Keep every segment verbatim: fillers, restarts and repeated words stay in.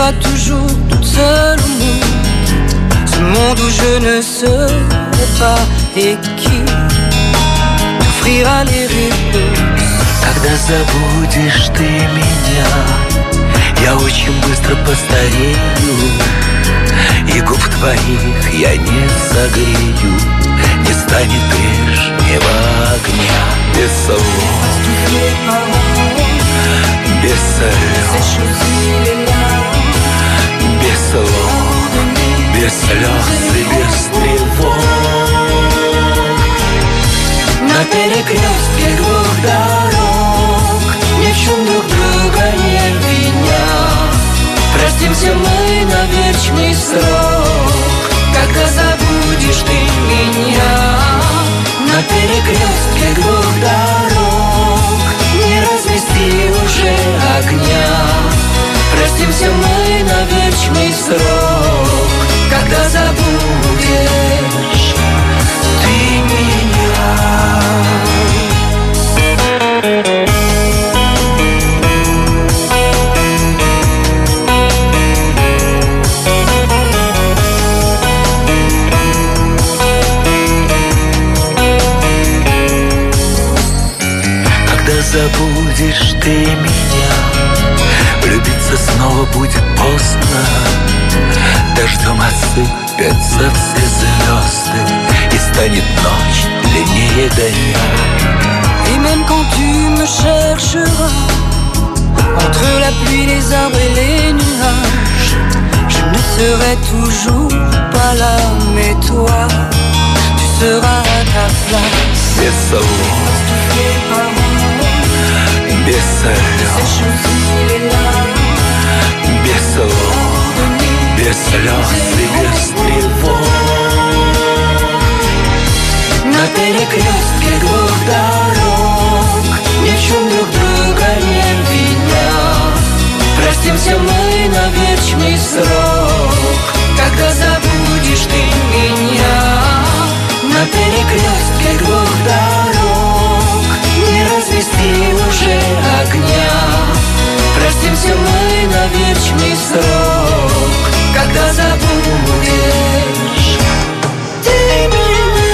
seras toujours toute seule au monde, ce monde où je ne serai pas et qui t'offrira les réponses. Когда забудешь ты меня, я очень быстро постарею, и губ твоих я не согрею, не станет прежнего огня. Без слов, без слез, без слов, без слез и без тревог. На перекрестке двух дорог, ни в чем друг друга не виня, простимся мы на вечный срок, когда забудешь ты меня. На перекрестке двух дорог не развести уже огня, простимся мы на вечный срок, когда забудешь ты меня. Забудешь ты меня, влюбиться снова будет поздно, дождем осыпятся все звезды, и станет ночь длиннее дня. Et même quand tu me chercheras entre la pluie, les arbres et les nuages, je ne serai toujours pas là, mais toi, tu seras à ta place. Без слов, без слез, без слов, без слез и без тревог. На перекрестке двух дорог, ни в чем друг друга не виня, простимся мы на вечный срок, когда забудешь ты меня. На перекрестке двух дорог не развести уже огня, простимся мы на вечный срок, когда забудешь ты меня.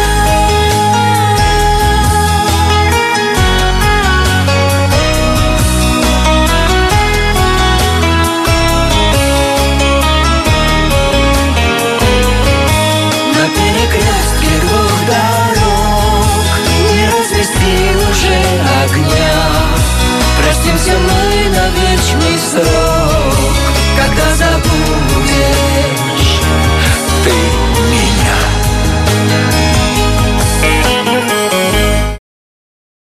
На перекрестке двух дорог не развести уже огня, простимся мы на вечный срок.